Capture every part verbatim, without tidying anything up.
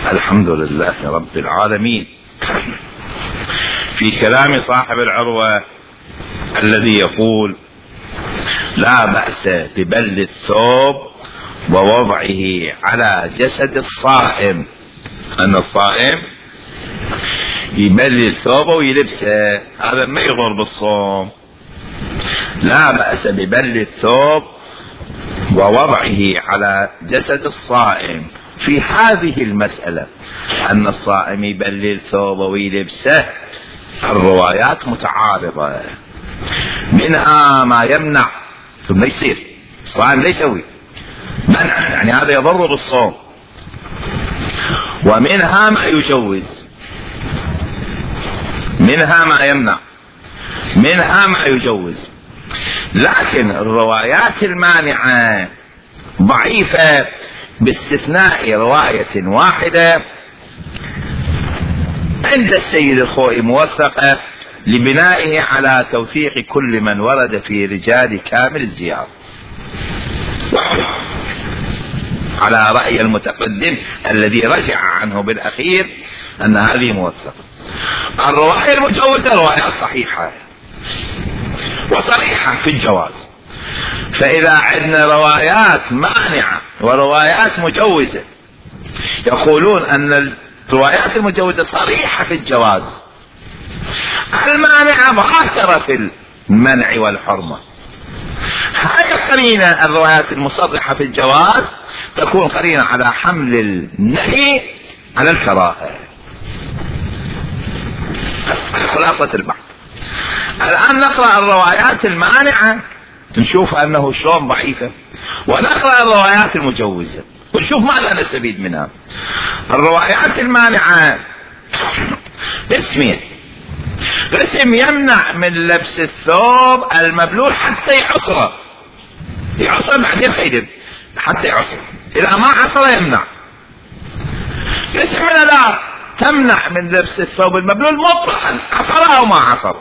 الحمد لله رب العالمين. في كلام صاحب العروة الذي يقول: لا بأس ببل الثوب ووضعه على جسد الصائم، أن الصائم يبل الثوب ويلبسه، هذا ما يضر بالصوم. لا بأس ببل الثوب ووضعه على جسد الصائم. في هذه المسألة أن الصائم يبل الثوب ويلبسه الروايات متعارضة، منها ما يمنع ثم يصير الصائم لا يسوي منع، يعني هذا يضر بالصوم، ومنها ما يجوز، منها ما يمنع، منها ما يجوز. لكن الروايات المانعة ضعيفة باستثناء رواية واحدة عند السيد الخوئي موثقة لبنائه على توثيق كل من ورد في رجال كامل الزيارة، على رأي المتقدم الذي رجع عنه بالأخير أن هذه موثقة. الرواية المجوزة روايات صحيحة وصريحة في الجواز، فإذا عندنا روايات مانعة وروايات مجوزة يقولون أن الروايات المجوزة صريحة في الجواز، المانعة ظاهرة في المنع والحرمة. هذه القرينة الروايات المصرحة في الجواز تكون قرينة على حمل النهي على الكراهة. خلاصة البحث. الآن نقرأ الروايات المانعة نشوف أنه شلون ضعيفة، ونقرأ الروايات المجوزة ونشوف ماذا نستفيد منها. الروايات المانعة اسمين: قسم يمنع من لبس الثوب المبلول حتى يعصره، يعصر بعدين خيدر حتى يعصر، إذا ما عصر يمنع. قسم من لا تمنع من لبس الثوب المبلول مطلقا، عصر أو ما عصر،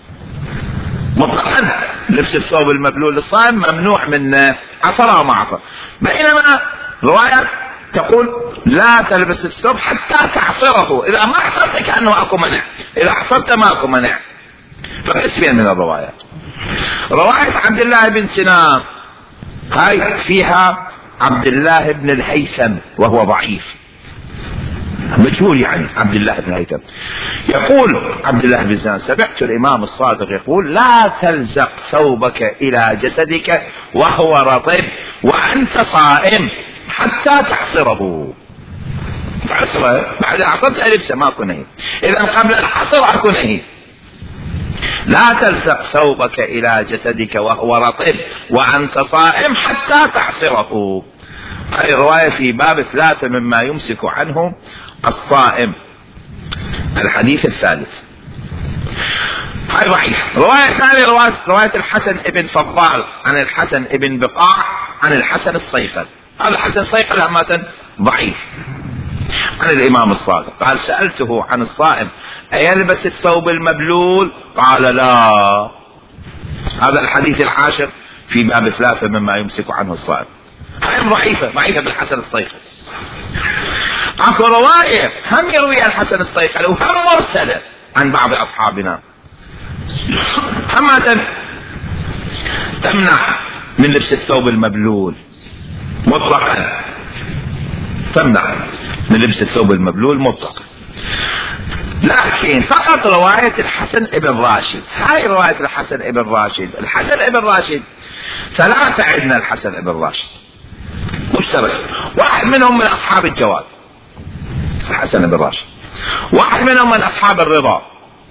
مطلقا لبس الثوب المبلول للصائم ممنوع من عصر أو ما عصر. بينما روايات تقول لا تلبس الثوب حتى تعصره، إذا ما عصرت كأنه أكو منع، إذا عصرت ما أكو منع. فقسمين من الروايات. رواية عبد الله بن سنان هاي فيها عبد الله بن الهيثم وهو ضعيف مجهول، يعني عبد الله بن الهيثم. يقول عبد الله بن سنان: سمعت الإمام الصادق يقول: لا تلزق ثوبك إلى جسدك وهو رطب وأنت صائم حتى تعصره. تعصره بعد عصرت ألبسه ما أكو نهي، إذا قبل العصر أكو نهي. لا تلزق ثوبك إلى جسدك وهو رطب وأنت صائم حتى تعصره. هذه رواية في باب ثلاثة مما يمسك عنه الصائم، الحديث الثالث. هاي ضعيف. رواية ثانية رواية, رواية الحسن ابن فضال عن الحسن ابن بقاع عن الحسن الصيقل. هذا الحسن الصيقل عامة ضعيف عن الإمام الصادق قال: سألته عن الصائم أيلبس الثوب المبلول؟ قال: لا. هذا الحديث العاشر في باب ثلاثة مما يمسك عنه الصائم. هاي ضعيفة، ضعيفة بالحسن الصيقل. اكو رواية هم يروي الحسن الصيقل وهم مرسلة عن بعض أصحابنا، هم تمنع من لبس الثوب المبلول مطلقا، تمنع من لبس الثوب المبلول مطلقا. لكن فقط رواية الحسن ابن راشد، هاي رواية الحسن ابن راشد. الحسن ابن راشد ثلاثة عندنا الحسن ابن راشد مشترك، واحد منهم من أصحاب الجواد الحسن ابن راشد، واحد منهم من أصحاب الرضا،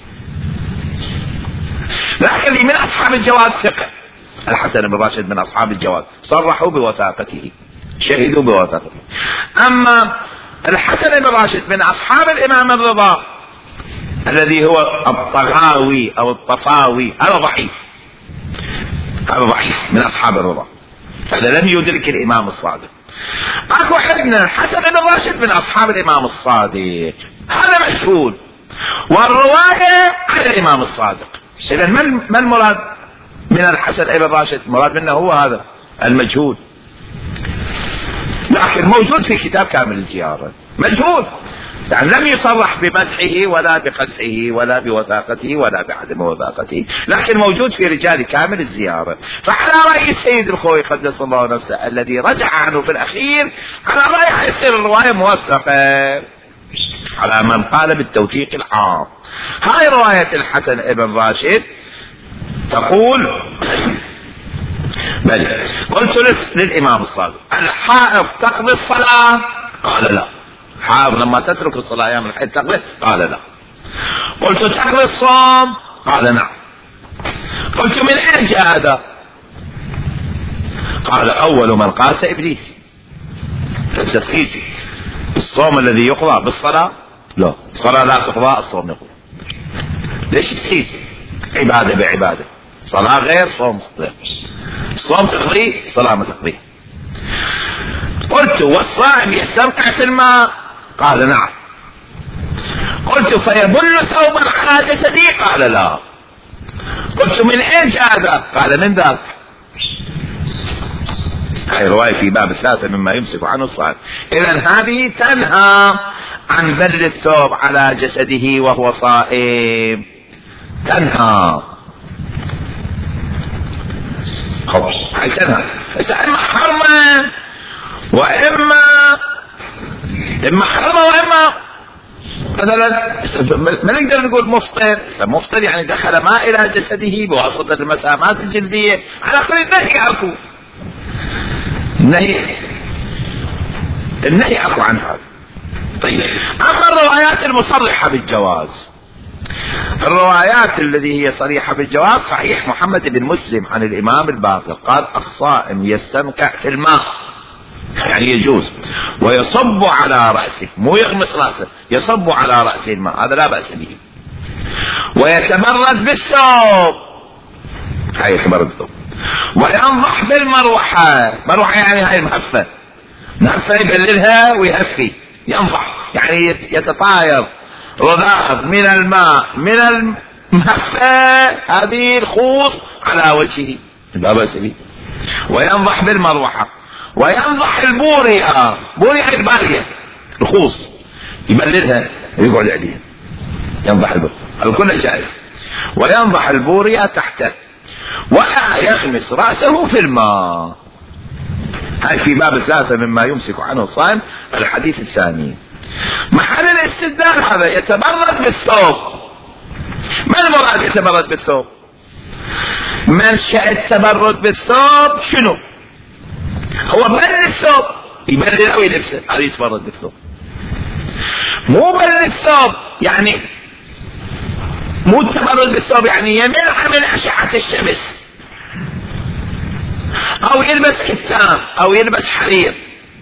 لكن اللي من أصحاب الجواد ثقة. الحسن بن راشد من أصحاب الجواد صرحوا بوثاقته، شهدوا بوثاقته. أما الحسن بن راشد من أصحاب الإمام الرضا الذي هو الطغاوي أو الطفاوي، هذا ضعيف، هذا ضعيف من أصحاب الرضا، هذا لم يدرك الإمام الصادق. أكو عندنا الحسن بن راشد من أصحاب الإمام الصادق، هذا مجهول، والرواية عن الإمام الصادق. إذا ما المراد من الحسن بن راشد؟ مراد منه هو هذا المجهول. لكن موجود في كتاب كامل الزيارة، مجهول، يعني لم يصرح بمدحه ولا بقدحه ولا بوثاقته ولا بعدم وثاقته، لكن موجود في رجال كامل الزيارة. فعلى رأي السيد الخوي قدس الله نفسه الذي رجع عنه في الأخير، على رأي يصير الرواية موثقة على من قال بالتوثيق العام. هاي رواية الحسن ابن راشد تقول بل قلت للإمام الصادق الحائض تقضي الصلاة؟ قال لا. حائض لما تترك الصلاة أيام الحيض تقضي؟ قال لا. قلت تقضي الصوم؟ قال نعم. قلت من أين جاء هذا؟ قال أول من قاس إبليس. التدقيق الصوم الذي يقضى بالصلاة؟ لا، الصلاة لا تقضى، الصوم يقضى. ليش تقيس؟ عبادة بعبادة، صلاة غير صوم غير. الصوم تقضي، صلاة ما تقضي. قلت والصائم يستنقع في الماء؟ قال نعم. قلت فيبل ثوبا على جسدي؟ قال لا. قلت من ايش هذا؟ قال من ذاك. هاي رواية في باب الثلاثة مما يمسك عنه الصائم. إذن هذه تنهى عن بل الثوب على جسده وهو صائم، تنهى. خلاص هاي تنهى. بس اما حرمة واما اما حرمة واما مثلا ما نقدر نقول مفطر. مفطر يعني دخل ماء الى جسده بواسطة المسامات الجلدية، على كل النهي يعرفوا النهي النهي يعرفوا عن هذا. طيب اما الروايات المصرحة بالجواز، الروايات التي هي صريحة بالجواز صحيح محمد بن مسلم عن الامام الباقر قال الصائم يستنقع في الماء، يعني يجوز، ويصب على رأسه، مو يغمس رأسه، يصب على رأسه الماء، هذا لا بأس به. ويتبرد بالثوب، هاي يتبرد بالثوب. وينضح بالمروحة، مروحة يعني هاي المهفة، مهفة يبللها ويهفي، ينضح يعني يتطاير رذاذ من الماء من المهفة هذه الخوص على وجهه، لا بأس به. وينضح بالمروحة، وينضح البورية، بورية البارية الخوص يبللها يقعد عليها، ينضح البورية، الكل جائز. وينضح البورية تحته ولا يغمس رأسه في الماء. هاي في باب ثلاثة مما يمسك عنه الصائم الحديث الثاني. محل الاستدلال هذا يتبرد بالثوب. ما المراد يتبرد بالثوب؟ منشأ التبرد بالثوب شنو؟ هو بل الثوب يبلل او يلبسه، هذا يتبرد بالثوب. مو بل الثوب يعني مو التبرد بالثوب يعني يمنع من اشعة الشمس، او يلبس كتان او يلبس حرير،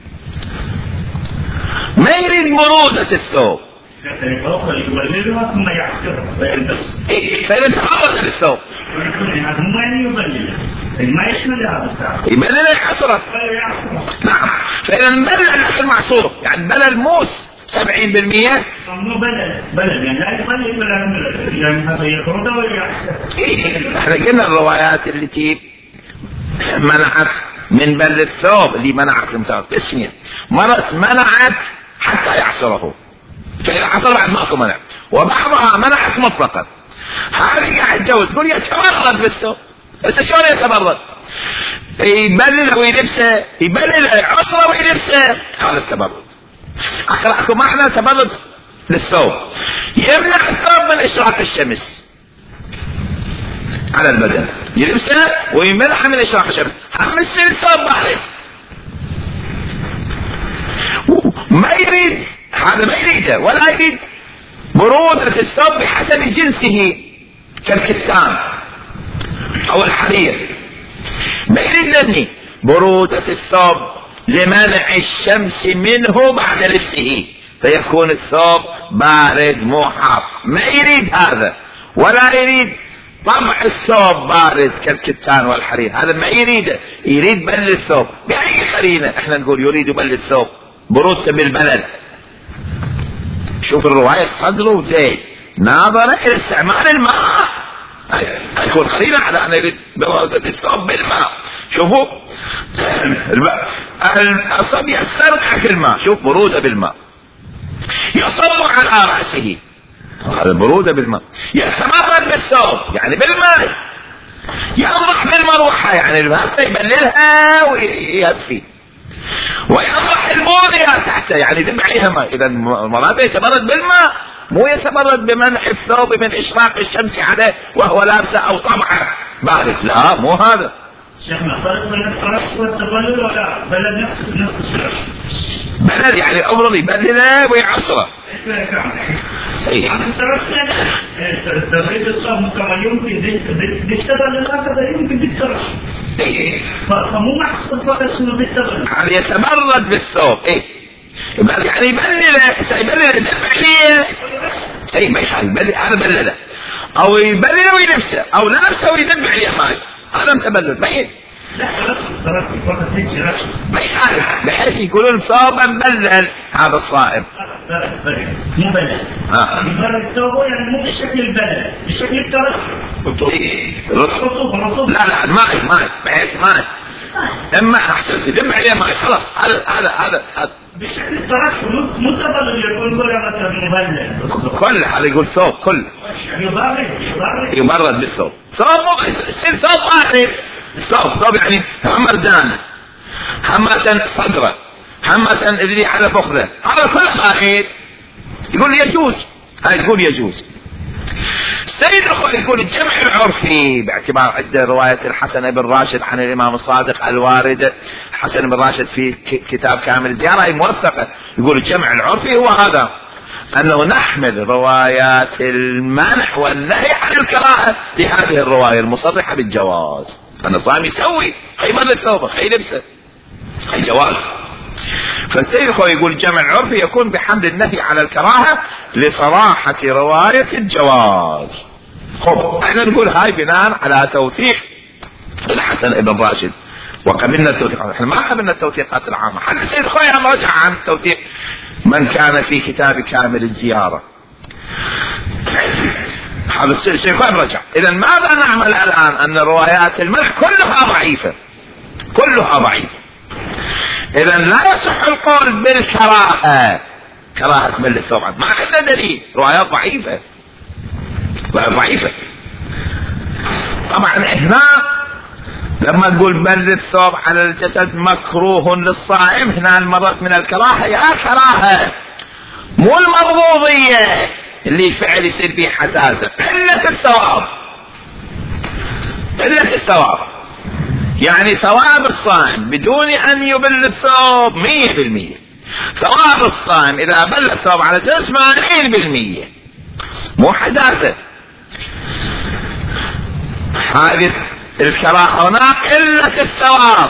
ما يريد برودة الثوب. فإذا تعرض للثوب يبلل يحصره. نعم. فإذا بلل المعصور يعني بلل موس سبعين بالمية، مو بلل بلل يعني لا يبلل يعني هذا يخرج ويحصر. احنا قلنا الروايات التي منعت من بل الثوب اللي منعت المتابعة اسمية، مرت منعت حتى يعصره، فإذا عصر بعد ماكو منع، وبعضها منعت مطلقا. هذه قاعد تجوز تقول يتبرد بالثوب، بس شلون يتبرد؟ يبلل ويلبسه، يبلل عصره ويلبسه، هذا التبرد. اقرأكم معنى تبرد للثوب، يمنع الثوب من اشراق الشمس على البدن، يلبسه ويمنع من اشراق الشمس، هم يصير الثوب بارد. ما يريد هذا، ما يريده ولا يريد برودة الثوب بحسب جنسه كالكتان او الحرير، ما يريد لني برودة الثوب لمنع الشمس منه بعد لبسه فيكون الثوب بارد مو حار، ما يريد هذا. ولا يريد طبع الثوب بارد كالكتان والحرير، هذا ما يريده، يريد بل الثوب. بأي قرينة احنا نقول يريد بل الثوب؟ برودته بالبلد. شوف الرواية صدره زين، ناظر الى استعمال الماء يكون قرينة على أن يريد برودة الثوب بالماء. شوفوا الصبي يسترقع في الماء، شوف برودة بالماء، يصب على رأسه، هذا برودة بالماء، يتمرد بالثوب يعني بالماء، ينضح بالمروحة يعني الماء يبللها ويهفي، وينضح البودية تحته يعني يدم عليها ماء. إذا المرأة يتمرد بالماء، مو يتمرد بمنح الثوب من إشراق الشمس عليه وهو لابسه أو طبعه بارد، لا مو هذا. شيخنا فرق بين الترش والتبلل ولا بلد نفس نفس الشيء؟ بلد يعني أمر يبلله ويعصره. صحيح. الترش تبريد الصوم كما يمكن بالتبلل هكذا يمكن بالترش. فمو محصول فقط اسمه بالتبلل. يعني يتمرد بالثوب، إيه؟ يعني يبلله يبلله عليه. أي ما يبلل هذا بلله، أو يبلله ويلبسه، أو لابسه ويدب عليه ماء، هذا متبلل بعيد. لا خلاص خلاص فقط هيك رش. ما يخالف بحيث يقولون ثوبا مبلل هذا الصائم. لا لا مو بلل. آه. مبلل ثوبه يعني مو بشكل البلل، بشكل الترش. رطوبة رطوبة. لا لا ماء ماء بحيث ماء. اما احسن يدب عليه ماء خلاص هذا هذا هذا بشكل الترش مو تبلل يقول ولا مثلا مبلل. كل هذا يقول ثوب كل. يبرد يبرد. يبرد بالثوب. ثوب مو يصير ثوب واحد. ثوب ثوب يعني همردان، همة صدره، همة اللي على فخذه، هذا كله واحد. يقول يجوز، هاي تقول يجوز. السيد الخوي يقول الجمع العرفي باعتبار عدة رواية الحسن بن راشد عن الإمام الصادق الوارد حسن بن راشد في كتاب كامل الزيارة هي موثقة. يقول الجمع العرفي هو هذا، أنه نحمل روايات المنح والنهي عن الكراهة لهذه الرواية المصرحة بالجواز. أن الصائم يسوي يبرد الثوب يلبسه الجواز. فالسيد الخوي يقول الجمع العرفي يكون بحمل النهي على الكراهة لصراحة رواية الجواز. خب احنا نقول هاي بناء على توثيق الحسن ابن راشد، وقبلنا التوثيقات، احنا ما قبلنا التوثيقات العامة. حتى السيد الخوي عم رجع عن توثيق من كان في كتاب كامل الزيارة، هذا السيد الخوي رجع. اذا ماذا نعمل الان؟ ان روايات المنح كلها ضعيفة، كلها ضعيفة. إذا لا يصح القول بالكراهة، كراهة بل الثوب، ما عندنا دليل، روايات ضعيفة ضعيفة. طبعا هنا لما نقول بل الثوب على الجسد مكروه للصائم، هنا المرض من الكراهة يا كراهة، مو المرضوضية اللي فعل يصير فيه حساسة، قلة الثواب، قلة الثواب. يعني ثواب الصائم بدون ان يبل الثوب مية بالمية، ثواب الصائم اذا بل الثوب على جسمه مية بالمية، مو حداثة. هذه الكراهة هناك قلة الثواب.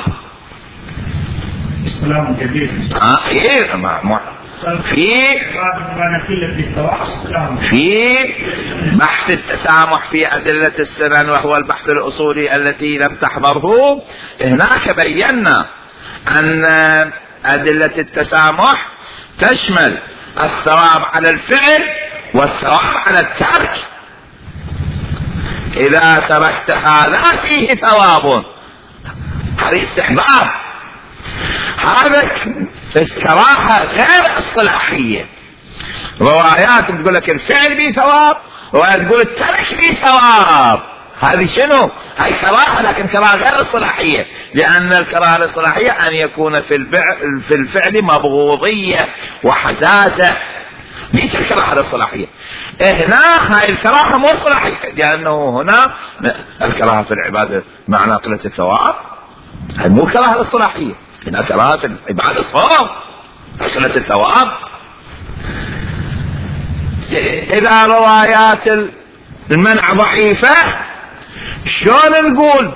السلام جديد. اه ايه ما في في بحث التسامح في أدلة السنن، وهو البحث الأصولي التي لم تحضره. هناك بينا أن أدلة التسامح تشمل الثواب على الفعل والثواب على الترك. إذا تركت هذا فيه ثواب، هذه استحباب، هذا الكراهة غير اصطلاحية. روايات بتقول لك الفعل به ثواب، روايات تقول الترك به ثواب. هذه شنو؟ هاي كراهة، لكن كراهة غير اصطلاحية، لأن الكراهة الاصطلاحية أن يكون في الفعل, في الفعل مبغوضية وحساسة، ليش الكراهة الاصطلاحية؟ هنا هاي الكراهة مو اصطلاحية، لأنه هنا الكراهة في العبادة معنى قلة الثواب، هاي مو الكراهة الاصطلاحية، هنا كراهة في العبادة الصواب قلة الثواب. إذا روايات المنع ضعيفة شلون نقول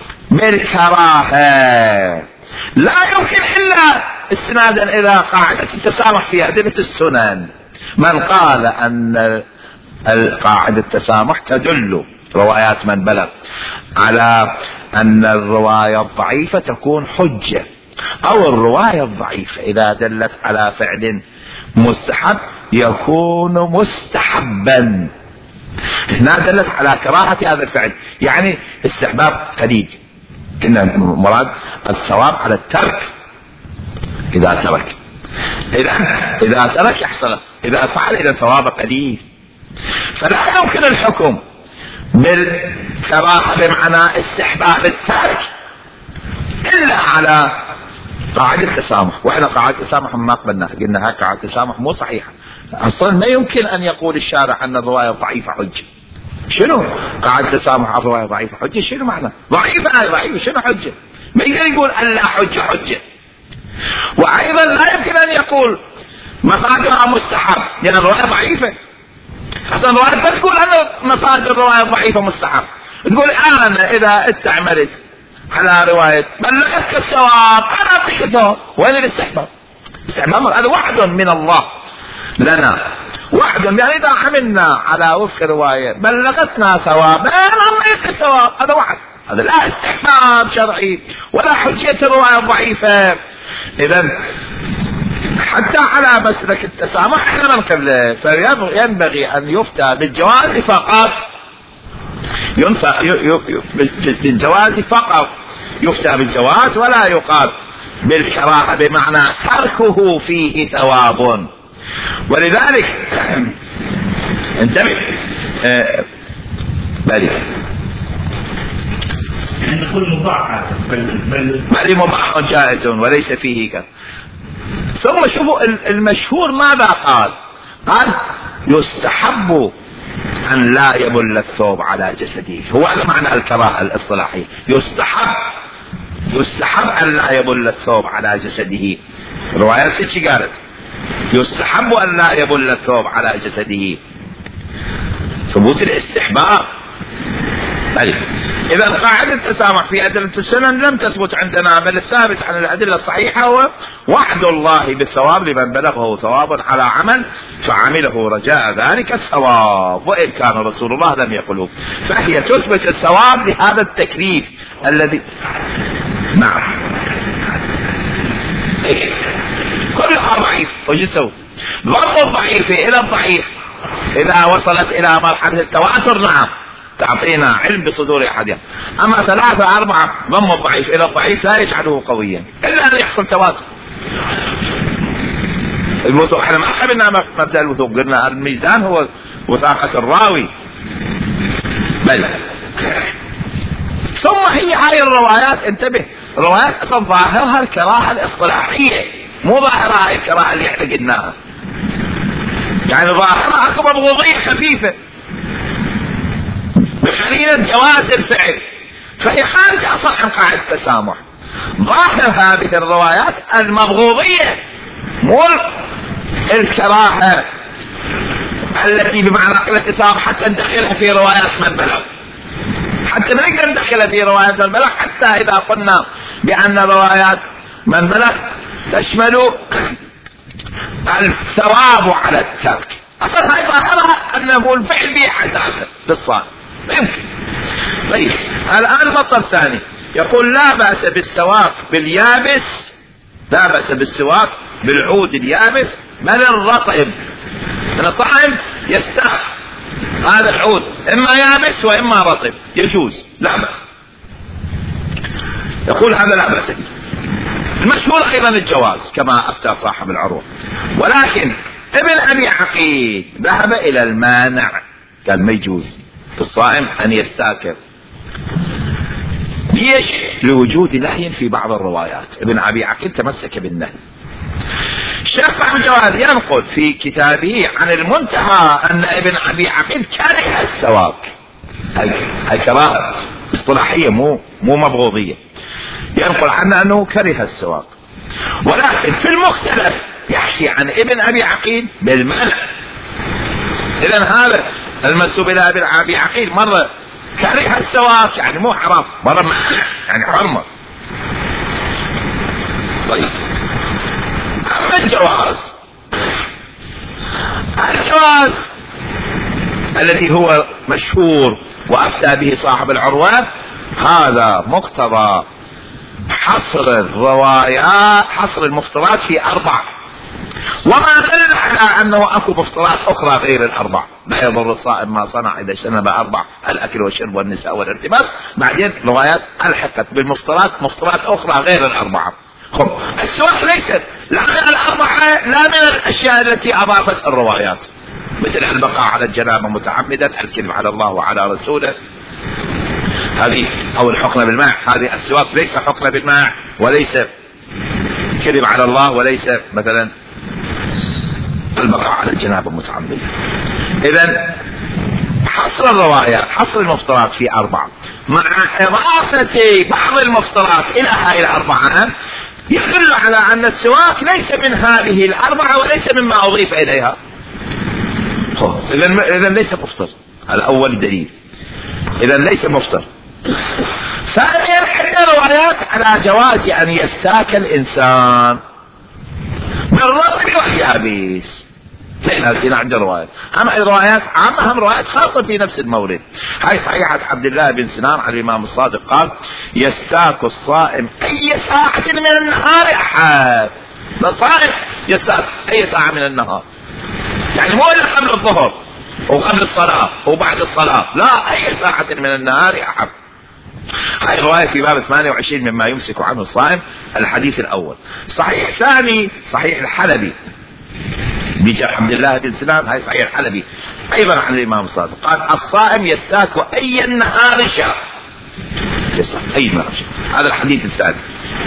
بالكراهة؟ لا يمكن إلا استنادا إلى قاعدة التسامح في أدلة السنن. من قال أن قاعدة التسامح تدل روايات من بلغ على أن الرواية الضعيفة تكون حجة، أو الرواية الضعيفة إذا دلت على فعل مستحب يكون مستحبا. هنا دلت على كراهة هذا الفعل، يعني استحباب قليل. كنا مراد الثواب على الترك إذا ترك، إذا إذا ترك يحصل، إذا فعل إذا ثواب قليل. فلا يمكن الحكم بالكراهة بمعنى استحباب الترك إلا على قاعدة التسامح. وإحنا قاعدة التسامح ما قبلناها، قلنا هاي قاعدة التسامح مو صحيحة أصلا. ما يمكن أن يقول الشارع أن الرواية ضعيفة حجة. شنو قاعدة التسامح على الرواية ضعيفة حجة؟ شنو معنى ضعيفة؟ هاي ضعيفة شنو حجة؟ ما يقدر يقول أن لا حجة حجة. وأيضا لا يمكن أن يقول مفادها مستحب لأن الرواية ضعيفة. أصلا الرواية ما تقول أن مفاد الرواية ضعيفة مستحب، تقول أنا إذا استعملت على رواية بلغتك الثواب أنا أعطيك الثواب. وين الاستحباب؟ الاستحباب هذا وعد من الله لنا، وعد يعني إذا حملنا على وفق رواية بلغتنا ثواب أنا أعطيك الثواب، هذا وعد. هذا لا استحباب شرعي ولا حجية الرواية ضعيفة. إذن حتى على مسلك التسامح احنا ما نقبله، فينبغي أن يفتى بالجواز فقط، ينفى بالجواز فقط، يفتى بالجواز ولا يقال بالكراهة بمعنى تركه فيه ثواب. ولذلك انتبه آه بل نقول مباح بل بل مباح جائز وليس فيه كذا. ثم شوفوا المشهور ماذا قال؟ قال يستحب أن لا يبل الثوب على جسده. هو هذا معنى الكراهة الاصطلاحية، يستحب يستحب أن لا يبل الثوب على جسده. روايات في قالت يستحب أن لا يبل الثوب على جسده، ثبوت الاستحباب. طيب إذا قاعدة التسامح في أدلة السنن لم تثبت عندنا، بل الثابت عن الأدلة الصحيحة هو وعد الله بالثواب لمن بلغه ثواب على عمل فعمله رجاء ذلك الثواب، وإن كان رسول الله لم يقله. فهي تثبت الثواب لهذا التكليف الذي نعم كلها ضعيف. وش يسوي؟ ضرب الضعيف إلى الضعيف إذا وصلت إلى مرحلة التواتر نعم تعطينا علم بصدور أحدها. أما ثلاثة أربعة ضم الضعيف إلى الضعيف لا يجعله قويا إلا أن يحصل تواتر. الوثوق احنا ما قبلنا مبدأ الوثوق، قلنا الميزان هو وثاقة الراوي. بل ثم هي هاي الروايات انتبه، روايات أصلا ظاهرها الكراهة الاصطلاحية مو ظاهرها الكراهة اللي احنا قلناها، يعني ظاهرها أكبر وضعية خفيفة بحرية جواز الفعل، فهي خارجة أصلا عن قاعدة التسامح. ظاهر هذه الروايات المبغوضية مو الكراهة التي بمعنى قلة الثواب حتى ندخلها في روايات من بلغ، حتى ما نقدر ندخلها في روايات من بلغ، حتى إذا قلنا بأن روايات من بلغ تشمل الثواب على الترك. أصلا هاي ظاهرها أنه الفعل به حساسة للصائم ما يمكن. طيب الآن مطلب ثاني يقول لا بأس بالسواك باليابس، لا بأس بالسواك بالعود اليابس بل الرطب. من الصائم يستاك هذا العود إما يابس وإما رطب يجوز لا بأس. يقول هذا لا بأس. المشهور أيضا الجواز كما أفتى صاحب العروة، ولكن ابن أبي عقيل ذهب إلى المانع، قال ما يجوز في الصائم أن يستاكر. ليش؟ لوجود نهي في بعض الروايات. ابن أبي عقيل تمسك بالنهي. الشيخ صاحب الجواد ينقل في كتابه عن المنتهى أن ابن أبي عقيل كره السواك، هاي كراهة اصطلاحية مو مو مبغوضية، ينقل عنه أنه كره السواك، ولكن في المختلف يحكي عن ابن أبي عقيل بالمنع. إذن هذا المنسوب إلى ابن أبي عقيل مرة كره السواك يعني مو حرام، مرة منع يعني حرمة. طيب أما الجواز، الجواز الذي هو مشهور وأفتى به صاحب العروة، هذا مقتضى حصر الروايات، حصر المفترات في أربع وما دل على انه اكو مفطرات اخرى غير الاربع. لا يضر الصائم ما صنع اذا اجتنب اربع: الاكل والشرب والنساء والارتباط. بعدين روايات الحقت بالمفطرات مفطرات اخرى غير الاربعه. خب السواك ليست لا من الاربعه لا من الاشياء التي اضافت الروايات، مثل البقاء على الجنابه متعمدا، الكذب على الله وعلى رسوله، هذه او الحقن بالماء. هذه السواك ليس حقن بالماء وليس كذب على الله وليس مثلا البقاء على الجنابه متعمدا. اذا حصر الروايات حصر المفطرات في اربعه مع اضافه بعض المفطرات الى هذه الاربعه يدل على ان السواك ليس من هذه الاربعه وليس مما اضيف اليها. اذا اذا ليس مفطر. هذا اول دليل. اذا ليس مفطر. ثانيا عندنا روايات على جواز ان يستاك الانسان بالرطب واليابس. هنا عندنا روايات، اما الروايات عامة هم روايات خاصة في نفس المورد. هاي صحيحة عبد الله بن سنان عن الامام الصادق قال: يستاك الصائم اي ساعة من النهار احد. الصائم يستاك اي ساعة من النهار، يعني مو الا قبل الظهر وقبل الصلاة وبعد الصلاة، لا، اي ساعة من النهار احد. هاي الرواية في باب ثمانية وعشرين مما يمسك عنه الصائم، الحديث الاول. صحيح ثاني صحيح الحلبي بجاء عبد الله بن سلام، هاي صحيح الحلبي ايضا عن الامام الصادق قال: الصائم يستاك اي النهار شاء. يستاك اي نهار شاء. هذا الحديث الثاني.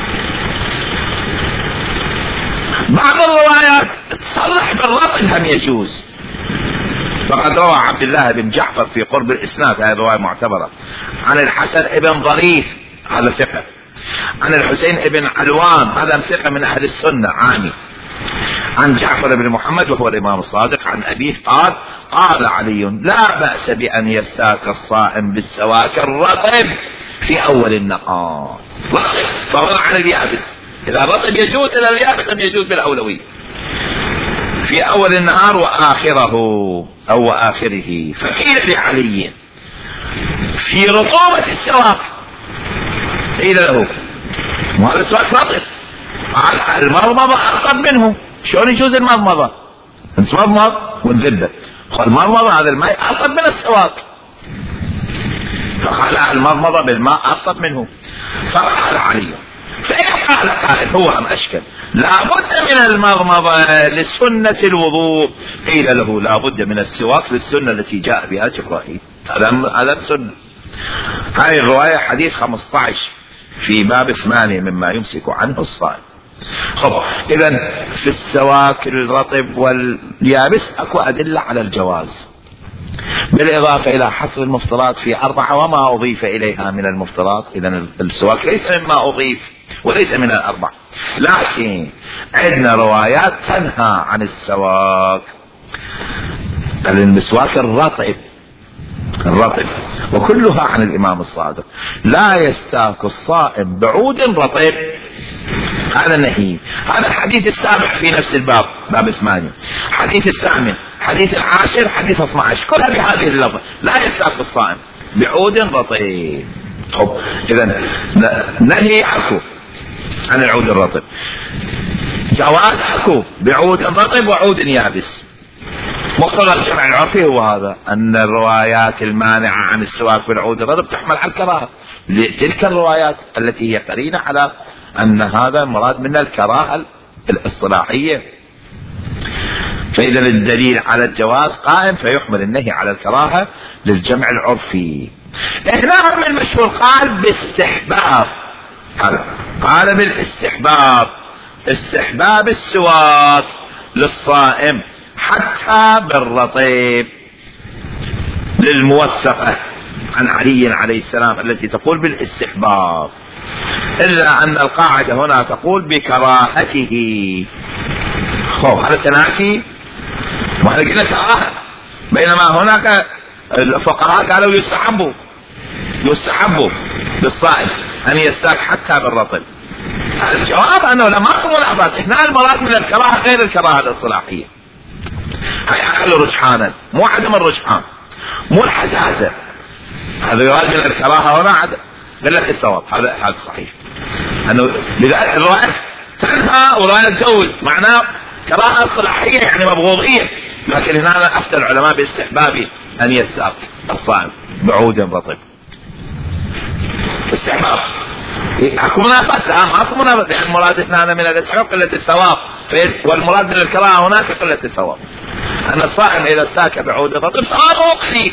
بعض الروايات تصرح بالرطب هم يجوز، فقد روى عبد الله بن جعفر في قرب الاسناد، هذه رواية معتبرة، عن الحسن ابن ظريف هذا ثقة، عن الحسين ابن علوان هذا ثقة من اهل السنة عامي، عن جعفر بن محمد وهو الامام الصادق عن ابيه قال: قال علي: لا بأس بأن يستاك الصائم بالسواك الرطب في اول النهار. فهو عن اليابس، اذا الرطب يجوز الى اليابس لم يجوز بالاولوية. في اول النهار واخره او واخره. فقيل لعلي: في رطوبة السواك، قيل له: وهذا السواك رطب، قال: المضمضة ارطب منه. شلون يجوز المضمضة؟ نتمضمض ونذبه، المضمضة هذا الماء ارطب من السواك. فقال: المضمضة بالماء ارطب منه. فقال علي: فإن قال قائل هو أم أشكل لا بد من المضمضة لسنة الوضوء، قيل له: لا بد من السواك للسنة التي جاء بها جبرائيل. هذا هذا السنة. هذه الرواية حديث خمسة عشر في باب ثمانية مما يمسك عنه الصائم. خب إذا في السواك الرطب واليابس أكو أدلة على الجواز، بالإضافة إلى حصر المفطرات في أربعة وما أضيف إليها من المفطرات. إذا السواك ليس مما أضيف وليس من الأربع، لكن عندنا روايات تنهى عن السواك، المسواك الرطب الرطب وكلها عن الإمام الصادق: لا يستاك الصائم بعود رطب. هذا النهي. هذا الحديث السابع في نفس الباب، باب ثمانية. حديث الثامن، حديث العاشر، حديث اثني عشر، كلها بهذه اللفظة: لا يستاك الصائم بعود رطب. طب إذا نهي أكو عن العود الرطب، جواز أكو بعود رطب وعود يابس. مقتضى الجمع العرفي هو هذا، أن الروايات المانعة عن السواك بالعود الرطب تحمل على الكراهة، تلك الروايات التي هي قرينة على أن هذا مراد من الكراهة الاصطلاحية. فإذا الدليل على الجواز قائم، فيحمل النهي على الكراهة للجمع العرفي. هنا من المشهور قال باستحباب، قال بالاستحباب، استحباب السواك للصائم حتى بالرطب، للموثقة عن علي عليه السلام التي تقول بالاستحباب، إلا أن القاعدة هنا تقول بكراهته. خوف هذا تنافي، ما قلنا كراهة، بينما هناك الفقهاء قالوا يستحبوا يستحبوا للصائم أن يستاك حتى بالرطب. الجواب أنه لما أصل الأحباط هنا المراد من الكراهة غير الكراهة الاصطلاحية، هي أقل رجحانا، مو عدم الرجحان، مو الحزازة. هذا يراد من الكراهة هنا عدم قلة الثواب. هذا هذا صحيح، أنه لذلك الرواية تنهى ورواية تجوز، معناه كراهة اصطلاحية يعني مبغوضية، لكن هنا افتى العلماء باستحباب ان يستاق الصائم بعود رطب. استحباب اكو منافات، لا ماكو منافات، يعني المراد هنا من الاستحباب قلة الثواب، والمراد من الكراهة هناك قلة الثواب. ان الصائم اذا استاك بعود رطب ثوابه قليل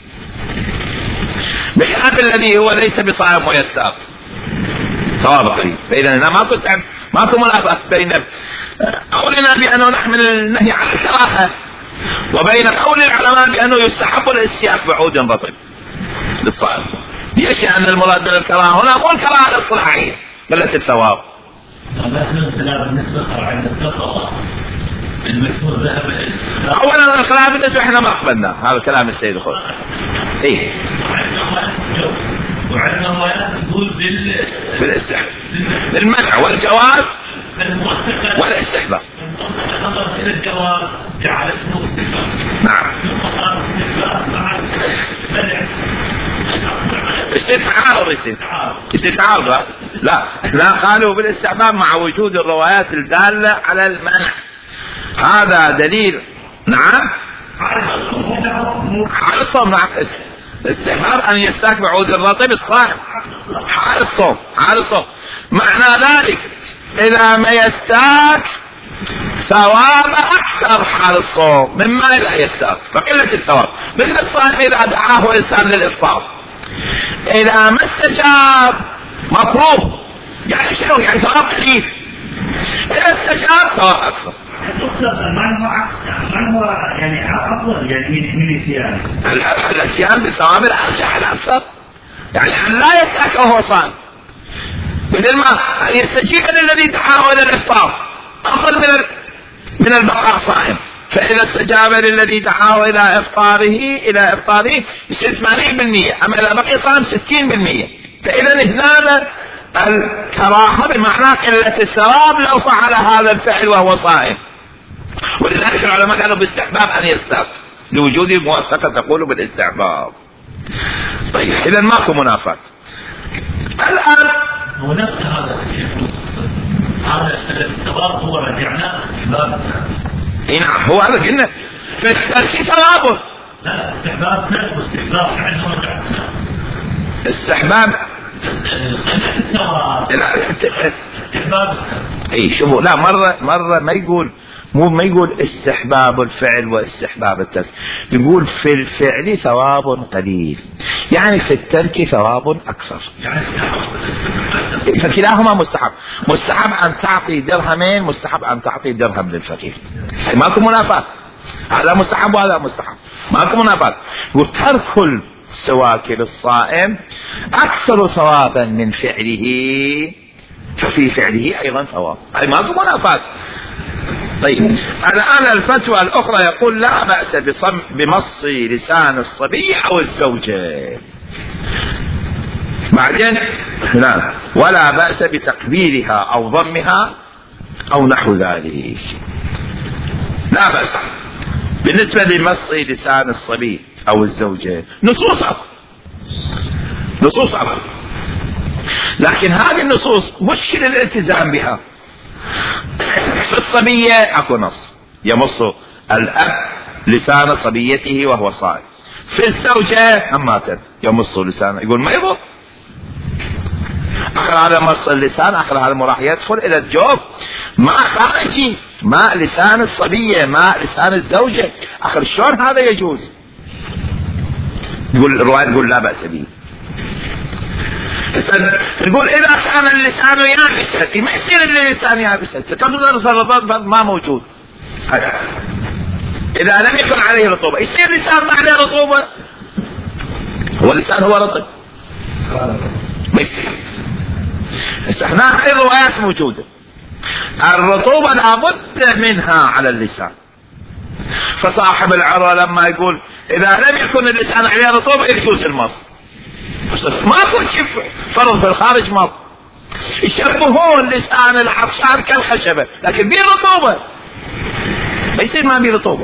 بخلاف الذي هو ليس بصائم ويستاق ثواب قليل. فاذا هنا ماكو ماكو منافات بين قولنا بانه نحمل النهي على الكراهة وبين قول العلماء بانه يستحب الاستياك بعود رطب للصائم. ليش؟ ان المراد من الكراهه هنا مو الكراهه الاصطلاحيه قلة الثواب. المشهور ذهب اولا الخلاف بالنسبه احنا ما قبلنا هذا كلام السيد الخوي. اي وعندنا روايات تقول بالاستحباب بالمنع والجواز والاستحباب. نظرا الى الجواز جعل اسمه استحباب. نعم. استتعارض استتعارض لا لا قالوا بالاستحباب مع وجود الروايات الدالة على المنع. هذا دليل. نعم على الصوم. نعم استحباب ان يستاك بعود الرطب الصائم على الصوم على الصوم. معنى ذلك اذا ما يستاك ثواب اكثر حال الصوم مما اذا يستاك فقلة الثواب. مثل الصائم اذا دعاه انسان للافطار اذا ما استجاب مطلوب يعني شنو يعني ثواب قليل، اذا استجاب ثواب اكثر. من هو عكس من هو يعني افضل يعني من الصيام؟ الصيام بالثواب الارجح الاكثر، يعني ان لا يستاك وهو صائم مثل ما يستجيب للذي دعاه الى الافطار افضل من من البقاء صائم. فاذا استجاب للذي دعاه الى افطاره الى افطاره يصير ثمانين بالمئة، اما اذا بقي صائم ستين بالمئة. فاذا هنا الكراهه بمعنى قله الثواب لو فعل هذا الفعل وهو صائم. ولذلك العلماء قالوا باستحباب ان يستاق لوجود الموافقه تقول بالاستحباب. طيب اذا ماكو منافاه. الان هو نفس هذا الشيء هذا الثواب هو رجعناه استحباب. اي نعم هو هذا قلنا في الترك ثوابه. لا استحباب ترك واستحباب فعل رجعناه. استحباب استحباب اي شوفوا لا مره مره ما يقول مو ما يقول استحباب الفعل واستحباب الترك، يقول في الفعل ثواب قليل يعني في الترك ثواب اكثر. فكلاهما مستحب. مستحب ان تعطي درهمين، مستحب ان تعطي درهم للفقير. ماكو منافاه، هذا مستحب وهذا مستحب ماكو منافاه. وترك السواك للصائم اكثر ثوابا من فعله ففي فعله ايضا ثواب، اي ماكو منافاه. طيب الآن الفتوى الأخرى يقول لا بأس بصم بمص لسان الصبي أو الزوجة. بعدين لا ولا بأس بتقبيلها أو ضمها أو نحو ذلك، لا بأس بالنسبة لمص لسان الصبي أو الزوجة. نصوص أخرى نصوص أخرى لكن هذه النصوص مشكل الالتزام بها. في الصبية اكو نص يمص الاب لسان صبيته وهو صائم. في الزوجة هماتا يمص لسانه، يقول ما يضر. اخر هذا مص اللسان اخر هذا راح يدخل الى الجوف ما خارجي ما لسان الصبية ما لسان الزوجة. اخر شلون هذا يجوز؟ يقول الرواية تقول لا بأس به. نقول اذا كان اللسان يابسا ما يصير اللسان يابسا تقدر ما موجود. اذا لم يكن عليه رطوبة يصير اللسان ما عليه رطوبة، هو اللسان هو رطب ما يصير. هنا هذه الروايات موجودة. الرطوبة لابد منها على اللسان. فصاحب العرى لما يقول اذا لم يكن اللسان عليه رطوبة يجوز المص، ما اكو شيء فرض في الخارج ما يشبهون لسان العطشان كالخشبة لكن بيه رطوبة ما يصير ما بيه رطوبة.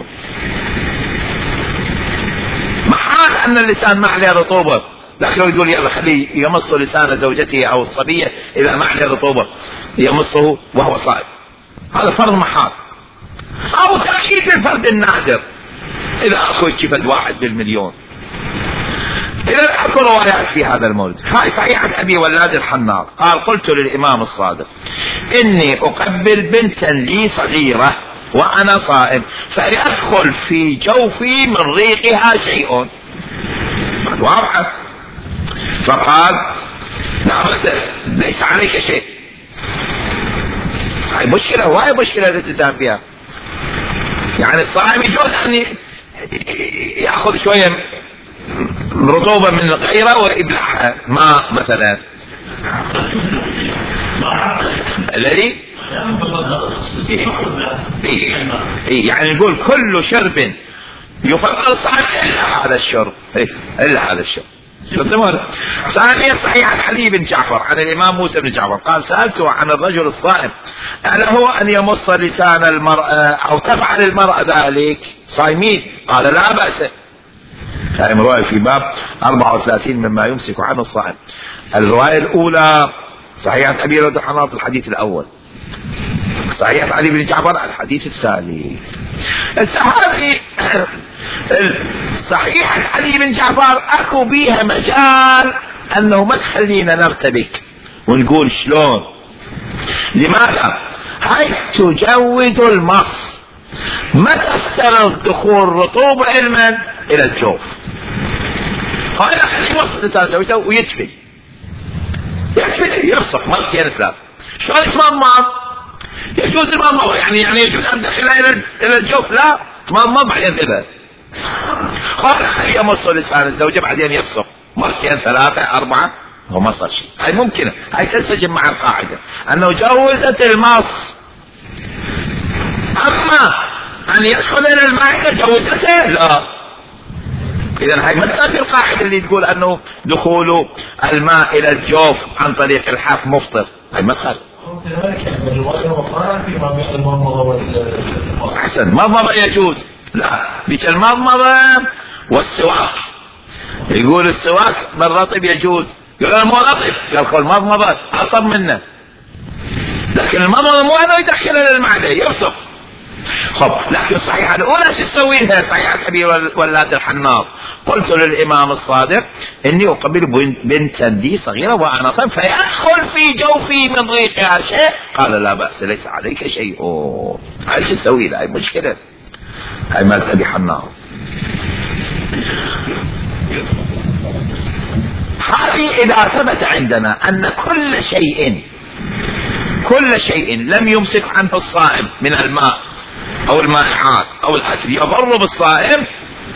محال ان اللسان ما عليه رطوبة لكن لو يقول يلا خليه يمص لسان زوجته او الصبية اذا ما عليه رطوبة يمصه وهو صائم، هذا فرض محال. او تأكيد الفرد النادر اذا اكو شفت واحد بالمليون. اذا اكو روايات في هذا المورد. هاي صحيحة ابي ولاد الحناط قال قلت للامام الصادق اني اقبل بنتا لي صغيرة وانا صائم فيدخل في جوفي من ريقها شيء. واضحة. فقال لا بس ليس عليك شيء. هاي مشكلة وهاي مشكلة الالتزام فيها. يعني الصائم يجوز ان ياخذ شوية رطوبة من غيره ويبلعها ماء مثلا. الذي يعني نقول كل شرب يفضل الصائم الا هذا الشرب، الا هذا الشرب. ثانيا صحيح علي بن جعفر عن الامام موسى بن جعفر قال سألته عن الرجل الصائم أله ان يمص لسان المرأة او تفعل المرأة ذلك صائمين؟ قال لا بأس. هذه رواية في باب أربعة وثلاثين مما يمسك عنه الصائم. الرواية الاولى صحيحة ابي ولد الحناط الحديث الاول، صحيحة علي بن جعفر الحديث الثاني. هذه صحيحة علي بن جعفر اكو بيها مجال انه ما تخلينا نرتبك ونقول شلون. لماذا؟ هاي تجوز المص، ما تفترض دخول رطوبة علما الى الجوف. قال خلي يوصل الانسان سويته ويدفي يكفي يرصق مرتين ثلاث. شلون يتمضمض؟ يجوز المضمض يعني يعني يجوز ان تدخلها الى الى الجوف؟ لا، تمضمض بعدين ذبح. قال خلي يمص لسان الزوجة بعدين يبصق مرتين ثلاثة أربعة هو ما صار شيء. هاي ممكنة، هاي تنسجم مع القاعدة أنه جوزت المص. أما أن يدخل إلى المعدة جوزته لا. إذا هاي ما تنافي القاعدة اللي تقول أنه دخول الماء إلى الجوف عن طريق الحاف مفطر. هاي ما تخالف. أحسن. مضمضة يجوز. لا بيش المضمضة والسواك. يقول السواك بالرطب يجوز، يقول مو رطب، يقول مضمضة أطب منه، لكن المضمضة مو أنه يدخلها للمعدة يبصق. خب لكن صحيحة الأولى شو تسوي لها؟ صحيحة أبي ولاد الحناط قلت للإمام الصادق إني أقبل بنتا لي صغيرة وأنا صائم فيدخل في جوفي من ريقها شيء. قال لا بأس ليس عليك شيء. هاي شو تسوي لها؟ هاي مشكلة. هاي مالت أبي حناط. هذه إذا ثبت عندنا أن كل شيء كل شيء لم يمسك عنه الصائم من الماء أو المائعات أو الأكل يضر بالصائم،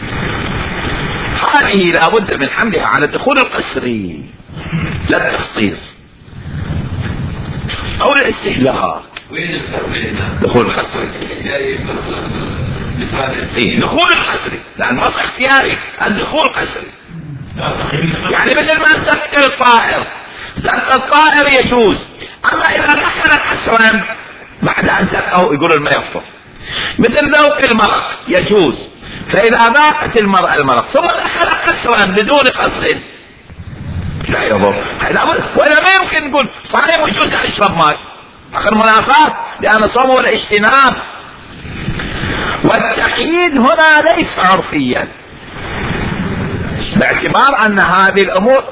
هذه لا بد من حملها على الدخول القسري لا التخصيص أو الاستهلاك. دخول القسري دخول القسري لأن مص اختياري، الدخول قسري. يعني مثل ما سك الطائر، سك الطائر يجوز، أما إذا دخل قسرا بعد أن سكه يقول الماء يفطر. مثل ذوق المرق يجوز، فإذا ذاقت المرأة المرق ثم دخل قسرا بدون قصد لا يضر. وإذا ما يمكن نقول صحيح يجوز أن يشرب ماء آخر منافات، لأن صومه الاجتناب. والتقييد هنا ليس عرفيا باعتبار أن هذه الأمور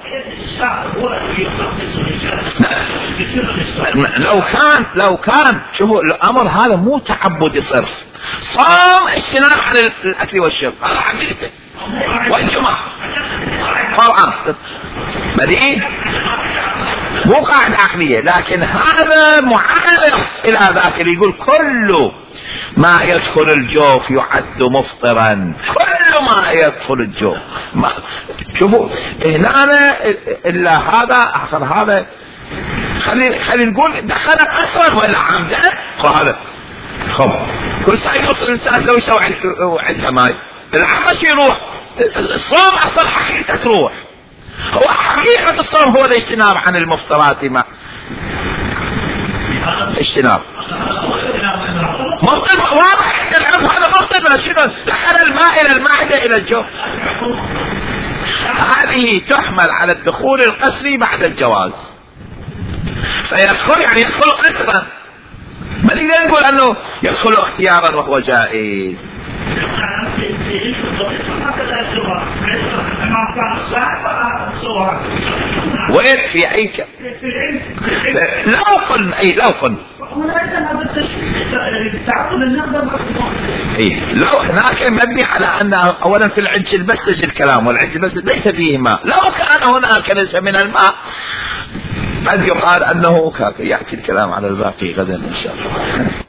لو كان لو كان شوفوا الأمر هذا مو تعبدي صرف، صام اجتناب عن الأكل والشرب هذا حقيقته والجمعة قرآن بديهي مو قاعدة عقلية، لكن هذا معارض إلى ذاك اللي يقول كل ما يدخل الجوف يعد مفطرا، كل ما يدخل الجوف ما شوفوا هنا أنا إلا هذا آخر هذا خلي خلي نقول دخل قسرا ولا عمدا. قال خب كل ساعة يوصل الإنسان لو يسوي عنده ماي العطش يروح، الصوم أصلا حقيقة تروح. هو حقيقة الصوم هو الاجتناب عن المفطرات، ما اجتناب مفطر واضح العرف هذا مفطر. شنو دخل الماء إلى المعدة إلى الجوف؟ هذه تحمل على الدخول القسري بعد الجواز، فيدخل يعني يدخل قسرا ما نقدر نقول انه يدخل اختيارا وهو جائز. وين في اي ك... لو قلنا اي لو قلنا ايه لو هناك مبني على ان اولا في العجل بس تجي الكلام والعجل بس ليس فيه ماء، لو كان هناك نسبة من الماء قد يقال انه يأتي الكلام على الباقي غدا ان شاء الله.